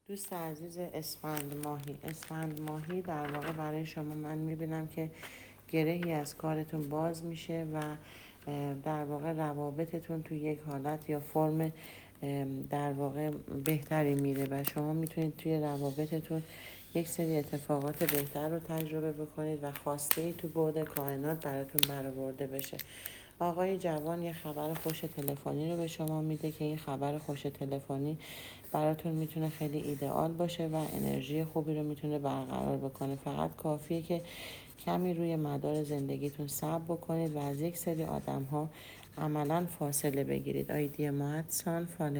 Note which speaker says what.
Speaker 1: دوست عزیز اسفند ماهی در واقع برای شما من میبینم که گرهی از کارتون باز میشه و در واقع روابطتون توی یک حالت یا فرم در واقع بهتری میره و شما میتونید توی روابطتون یک سری اتفاقات بهتر رو تجربه بکنید و خواسته ای تو بعد کائنات براتون برآورده بشه. آقای جوان یه خبر خوش تلفنی رو به شما میده که این خبر خوش تلفنی براتون میتونه خیلی ایدئال باشه و انرژی خوبی رو میتونه برقرار بکنه. فقط کافیه که کمی روی مدار زندگیتون صبر بکنید و از یک سری آدم ها عملا فاصله بگیرید. آیدی ماهتسان